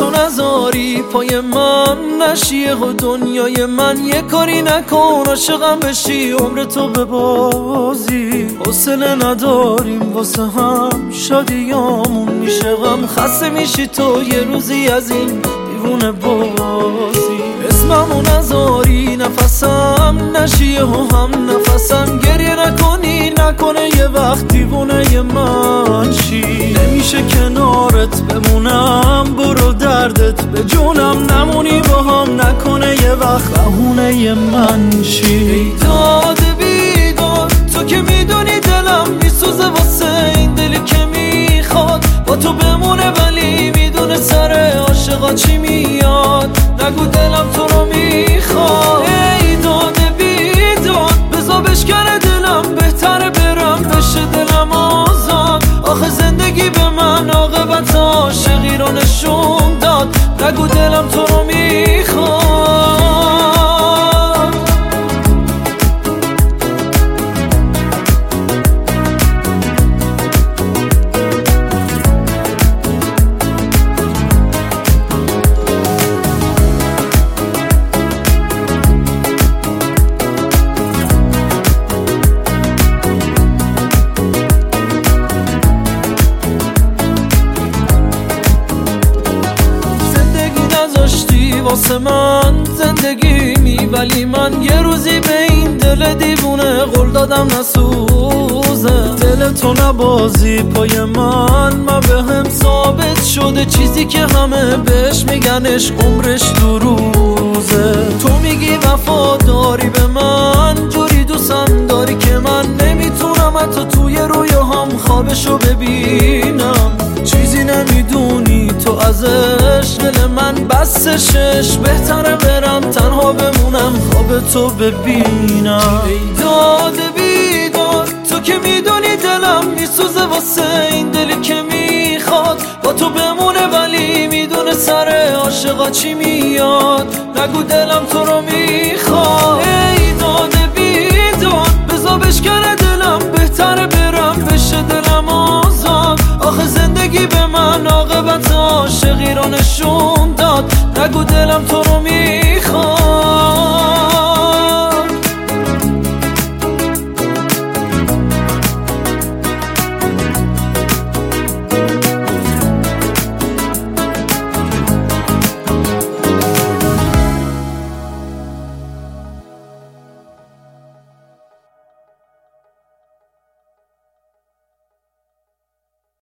تو نذاری پای من نشیه و دنیای من یه کاری نکن عاشقم بشی عمر تو به بازی حوصله نداریم واسه هم شادیامون میشه غم خسته میشی تو یه روزی از این دیوونه بازی اسممو نذاری نفسم نشیه و هم نفسم گریه نکنه یه وقت دیوونه من شی نمیشه کنارت بمونم برو دردت به جونم نمونی با هم نکنه یه وقت بهونه من شی ای داد بیداد تو که میدونی دلم میسوزه واسه این دلی که میخواد با تو بمونه ولی میدونه سر عاشقا چی میاد نگو دلم تو رو میخواد ای داد بیداد بذار بشکنه دلم بهتره برم بشه دلم آزاد آخه زندگی به من عاقبت عاشقی رو نشون داد نگو دلم تو رو میخواد واسه من زندگی ولی من یه روزی به این دل دیوونه قول دادم نسوزه دل تو نبازی پای من به هم ثابت شده چیزی که همه بهش میگنش عمرش دو روزه تو میگی وفاداری به من جوری دوستم داری که من نمیتونم حتی توی رویاهام خوابشو ببینم چیزی نمیدونی تو ازش دل من بستشش بهتره برم تنها بمونم خواب تو ببینم ای داد بیداد تو که میدونی دلم میسوزه واسه این دلی که میخواد با تو بمونه ولی میدونه سر عاشقا چی میاد نگو دلم تو رو میخواد ای داد بیداد بذار بشکنه دلم بهتره برم بشه دلم آزاد آخه زندگی به من عاقبت عاشقی رو نشون داد نگو دلم تو رو میخواد